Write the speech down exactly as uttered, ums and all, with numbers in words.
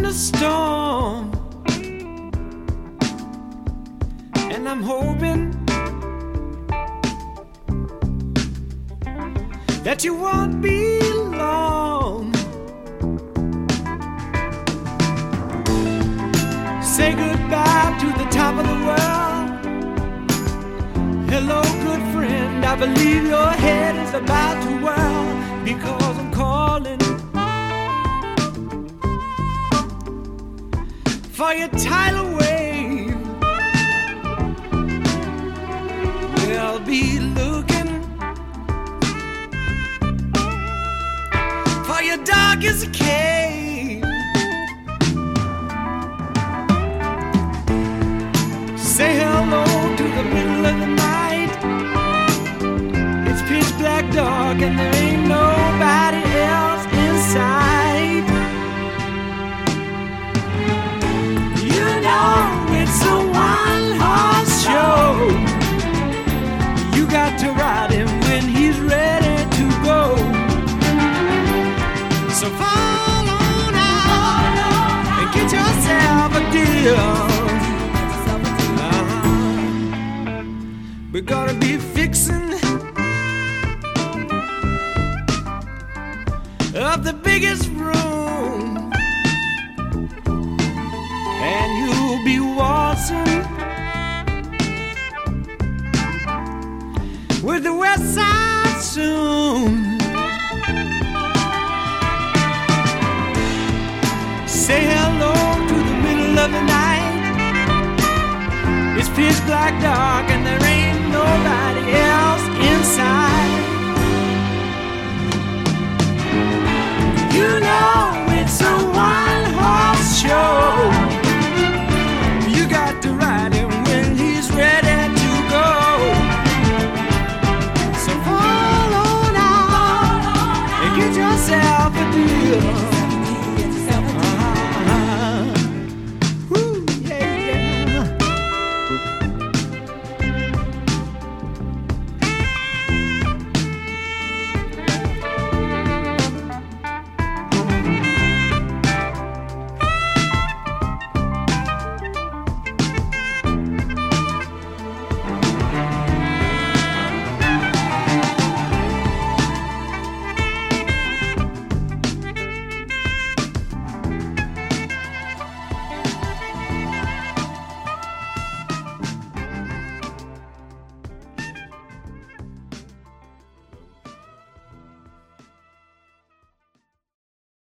the storm, and I'm hoping that you won't be long. Say goodbye to the top of the world. Hello, good friend, I believe your head is about to whirl, because I'm calling for your tidal wave. We'll be looking for your darkest cave. Say hello to the middle of the night. It's pitch black dark and there ain't nobody else inside. You know it's a one-horse show. You got to ride him when he's ready to go. So fall on out and get yourself a deal. Uh-huh. We're gonna be fixing up the biggest room, and you'll be waltzing with the West Side soon. Say hello to the middle of the night. It's pitch black dark and there